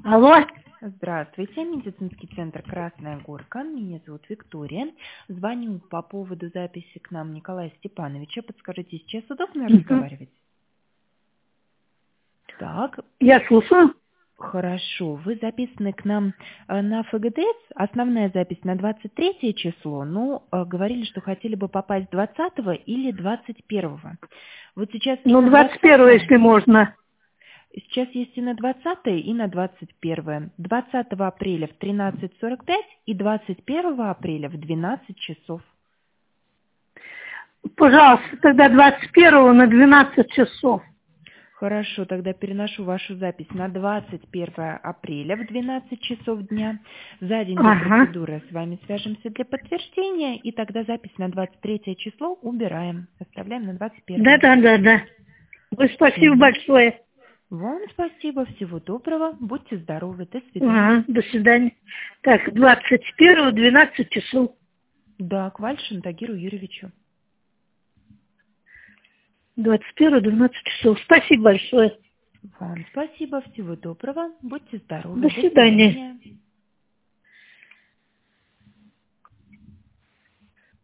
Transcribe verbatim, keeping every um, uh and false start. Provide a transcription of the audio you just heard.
Алло. Здравствуйте, медицинский центр «Красная Горка». Меня зовут Виктория. Звоню по поводу записи к нам Николая Степановича. Подскажите, сейчас удобно Угу. разговаривать? Так, Я слушаю. хорошо. Вы записаны к нам э, на ФГДС. Основная запись на двадцать третье число, но э, говорили, что хотели бы попасть двадцатого или двадцать первого. Вот сейчас и Ну, на двадцать первое, двадцатое. если можно. Сейчас есть и на двадцатое, и на двадцать первое. двадцатого апреля в тринадцать сорок пять и двадцать первого апреля в двенадцать часов. Пожалуйста, тогда двадцать первого на двенадцать часов. Хорошо, тогда переношу вашу запись на двадцать первое апреля в двенадцать часов дня. За день до Ага. процедуры с вами свяжемся для подтверждения, и тогда запись на двадцать третье число убираем. Оставляем на двадцать первое. Да-да-да-да. Вы спасибо Мгм. большое. Вам спасибо, всего доброго, будьте здоровы, до свидания. Ага, до свидания. Так, двадцать первого, двенадцать часов. Да, к Вальшину Тагиру Юрьевичу. двадцать первого, двенадцать часов. Спасибо большое. Вам спасибо, всего доброго, будьте здоровы, До до свидания. свидания.